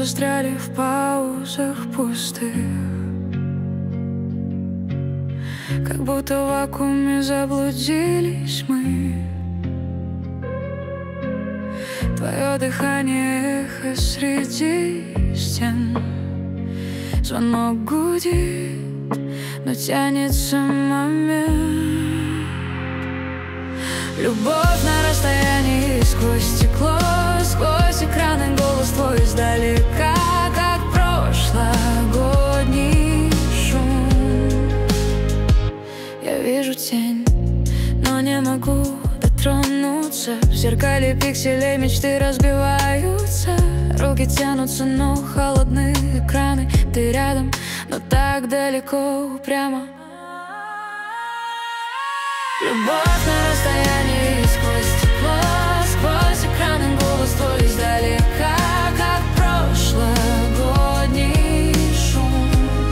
застряли в паузах пустых, как будто в вакууме заблудились мы. Твое дыхание — эхо среди стен. Звонок гудит, но тянется момент. Любовь на расстоянии, сквозь стекло, сквозь экраны, голос твой издалека, как прошлогодний шум. Я вижу тень, но не могу дотронуться. В зеркале пикселей мечты разбиваются. Руки тянутся, но холодные экраны. Ты рядом, но так далеко, упрямо. Любовь на расстоянии, сквозь стекло, сквозь экраны, голос твой издалека, как прошлогодний шум.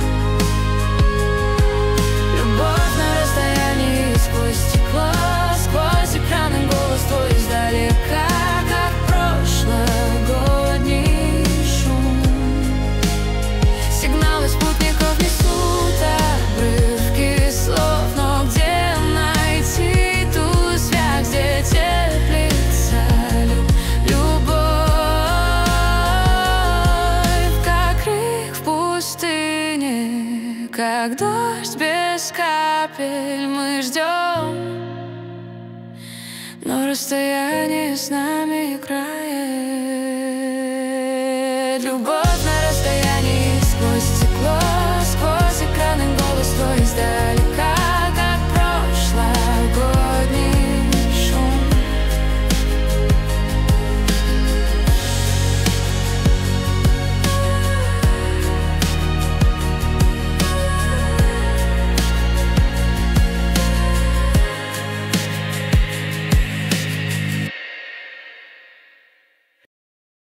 Любовь на расстоянии, сквозь стекло, сквозь экраны, голос твой издалека, как прошлогодний шум. Сигналы спутников несут обрывки слов, но где найти ту связь, где теплится любовь, как крик в пустыне, как дождь без капель. Мы ждем, но расстояние с нами играет.